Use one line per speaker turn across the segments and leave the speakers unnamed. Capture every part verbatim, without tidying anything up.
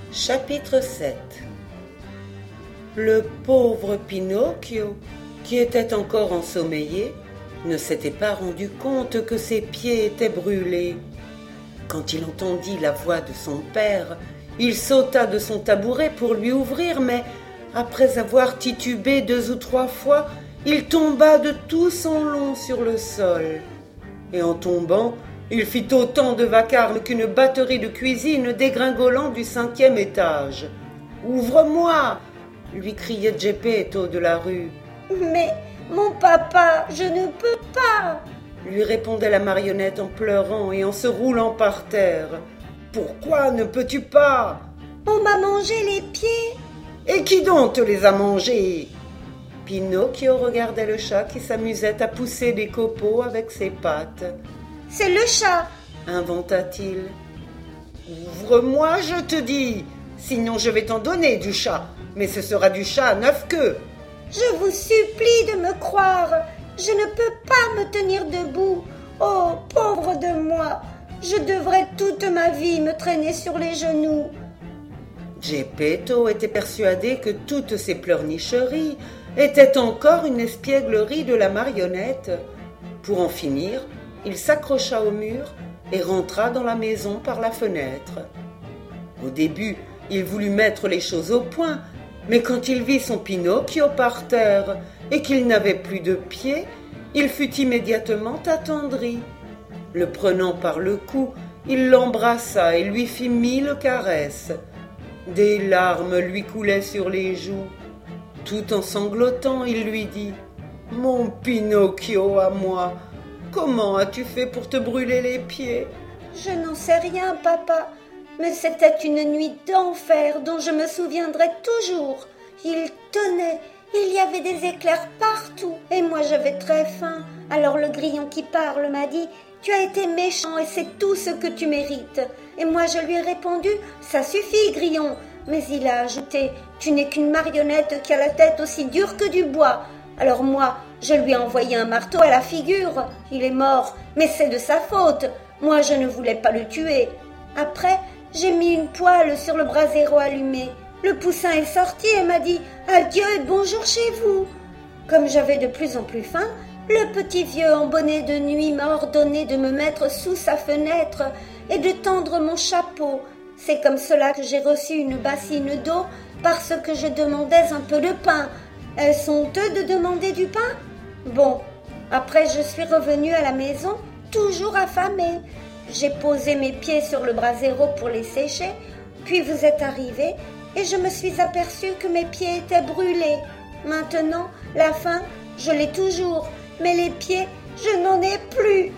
Chapitre sept. Le pauvre Pinocchio, qui était encore ensommeillé, ne s'était pas rendu compte que ses pieds étaient brûlés. Quand il entendit la voix de son père, il sauta de son tabouret pour lui ouvrir, mais après avoir titubé deux ou trois fois, il tomba de tout son long sur le sol. Et en tombant, il fit autant de vacarme qu'une batterie de cuisine dégringolant du cinquième étage. « Ouvre-moi !» lui criait Geppetto de la rue.
« Mais, mon papa, je ne peux pas !»
lui répondait la marionnette en pleurant et en se roulant par terre. « Pourquoi ne peux-tu pas ?»«
On m'a mangé les pieds. »«
Et qui donc te les a mangés ?» Pinocchio regardait le chat qui s'amusait à pousser des copeaux avec ses pattes.
« C'est le chat !»
inventa-t-il. « Ouvre-moi, je te dis, sinon je vais t'en donner du chat, mais ce sera du chat à neuf queues. »«
Je vous supplie de me croire, je ne peux pas me tenir debout. Oh, pauvre de moi, je devrais toute ma vie me traîner sur les genoux. »
Geppetto était persuadé que toutes ces pleurnicheries étaient encore une espièglerie de la marionnette. Pour en finir, il s'accrocha au mur et rentra dans la maison par la fenêtre. Au début, il voulut mettre les choses au point, mais quand il vit son Pinocchio par terre et qu'il n'avait plus de pieds, il fut immédiatement attendri. Le prenant par le cou, il l'embrassa et lui fit mille caresses. Des larmes lui coulaient sur les joues. Tout en sanglotant, il lui dit « Mon Pinocchio à moi, comment as-tu fait pour te brûler les pieds ?»«
Je n'en sais rien, papa, mais c'était une nuit d'enfer dont je me souviendrai toujours. Il tenait, il y avait des éclairs partout, et moi j'avais très faim. Alors le grillon qui parle m'a dit « Tu as été méchant et c'est tout ce que tu mérites. » Et moi je lui ai répondu « Ça suffit, grillon !» Mais il a ajouté « Tu n'es qu'une marionnette qui a la tête aussi dure que du bois. » Alors moi, je lui ai envoyé un marteau à la figure. Il est mort, mais c'est de sa faute. Moi, je ne voulais pas le tuer. Après, j'ai mis une poêle sur le brasero allumé. Le poussin est sorti et m'a dit « Adieu et bonjour chez vous !» Comme j'avais de plus en plus faim, le petit vieux en bonnet de nuit m'a ordonné de me mettre sous sa fenêtre et de tendre mon chapeau. C'est comme cela que j'ai reçu une bassine d'eau parce que je demandais un peu de pain. Est-ce honteux de demander du pain? Bon, après je suis revenue à la maison, toujours affamée. J'ai posé mes pieds sur le brasero pour les sécher, puis vous êtes arrivés et je me suis aperçue que mes pieds étaient brûlés. Maintenant, la faim, je l'ai toujours, mais les pieds, je n'en ai plus.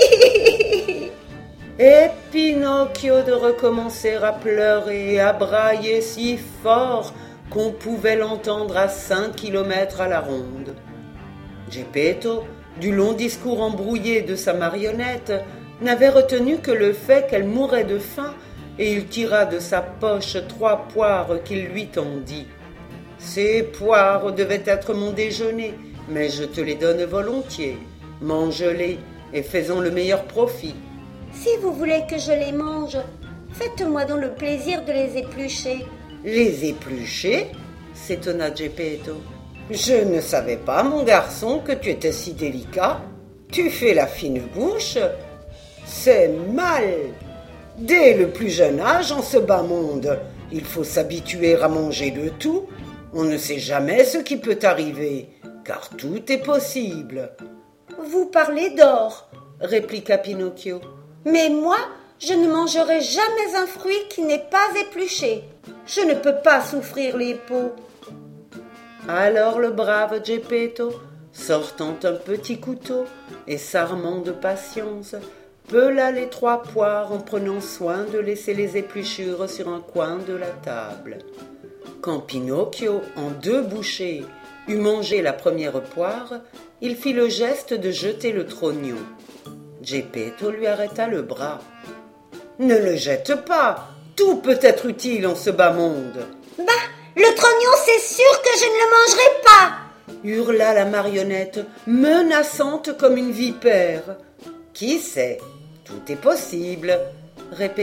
Et Pinocchio de recommencer à pleurer et à brailler si fort qu'on pouvait l'entendre à cinq kilomètres à la ronde. Geppetto, du long discours embrouillé de sa marionnette, n'avait retenu que le fait qu'elle mourait de faim, et il tira de sa poche trois poires qu'il lui tendit. « Ces poires devaient être mon déjeuner, mais je te les donne volontiers. Mange-les et fais-en le meilleur profit. »«
Si vous voulez que je les mange, faites-moi donc le plaisir de les éplucher. »«
Les éplucher ?» s'étonna Geppetto. « Je ne savais pas, mon garçon, que tu étais si délicat. Tu fais la fine bouche. C'est mal. Dès le plus jeune âge, en ce bas monde, il faut s'habituer à manger de tout. On ne sait jamais ce qui peut arriver, car tout est possible. »«
Vous parlez d'or, »
répliqua Pinocchio.
« Mais moi, je ne mangerai jamais un fruit qui n'est pas épluché. Je ne peux pas souffrir les peaux. »
Alors le brave Geppetto, sortant un petit couteau et s'armant de patience, pela les trois poires en prenant soin de laisser les épluchures sur un coin de la table. Quand Pinocchio, en deux bouchées, eut mangé la première poire, il fit le geste de jeter le trognon. Geppetto lui arrêta le bras. « Ne le jette pas, tout peut être utile en ce bas monde. »«
Bah, le trognon, c'est sûr que je ne le mangerai pas !»
hurla la marionnette, menaçante comme une vipère. « Qui sait, tout est possible, »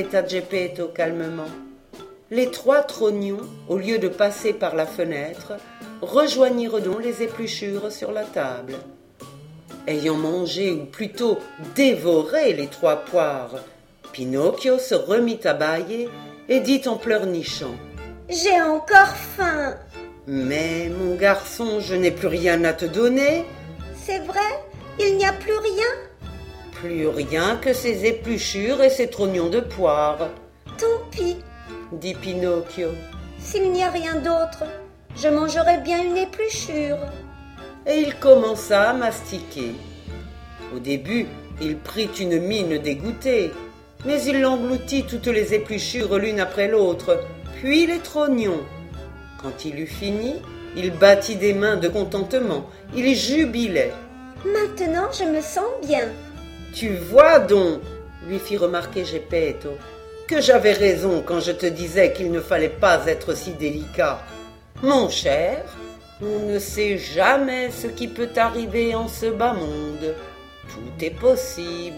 répéta Geppetto calmement. les trois trognons, au lieu de passer par la fenêtre, rejoignirent donc les épluchures sur la table. Ayant mangé, ou plutôt dévoré les trois poires, Pinocchio se remit à bâiller et dit en pleurnichant:
« J'ai encore faim. »«
Mais, mon garçon, je n'ai plus rien à te donner. »«
C'est vrai? Il n'y a plus rien ?»«
Plus rien que ces épluchures et ces trognons de poire. »«
Tant pis, »
dit Pinocchio.
« S'il n'y a rien d'autre, je mangerai bien une épluchure. »
Et il commença à mastiquer. Au début, il prit une mine dégoûtée, mais il engloutit toutes les épluchures l'une après l'autre, puis les trognons. Quand il eut fini, il battit des mains de contentement, il jubilait.
« Maintenant, je me sens bien. »«
Tu vois donc, » lui fit remarquer Geppetto, « que j'avais raison quand je te disais qu'il ne fallait pas être si délicat. Mon cher, on ne sait jamais ce qui peut arriver en ce bas monde. Tout est possible. »